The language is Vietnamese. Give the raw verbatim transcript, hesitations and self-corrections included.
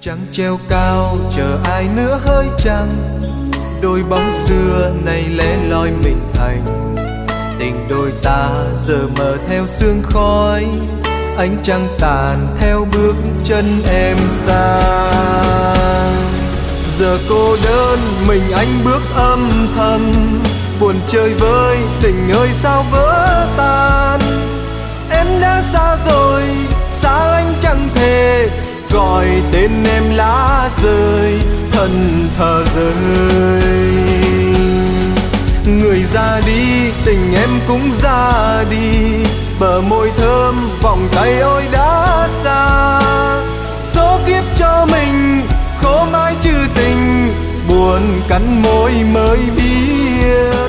Trăng treo cao chờ ai nữa hỡi trăng, đôi bóng xưa nay lẻ loi mình thành. Tình đôi ta giờ mờ theo sương khói, ánh trăng tàn theo bước chân em xa. Giờ cô đơn mình anh bước âm thầm, buồn chơi với tình ơi sao vỡ tan. Em đã xa rồi, xa anh chẳng thể gọi tên em lá rơi, thân thờ rơi. Người ra đi, tình em cũng ra đi, bờ môi thơm, vòng tay ôi đã xa. Số kiếp cho mình, khổ mãi trừ tình, buồn cắn môi mới biết.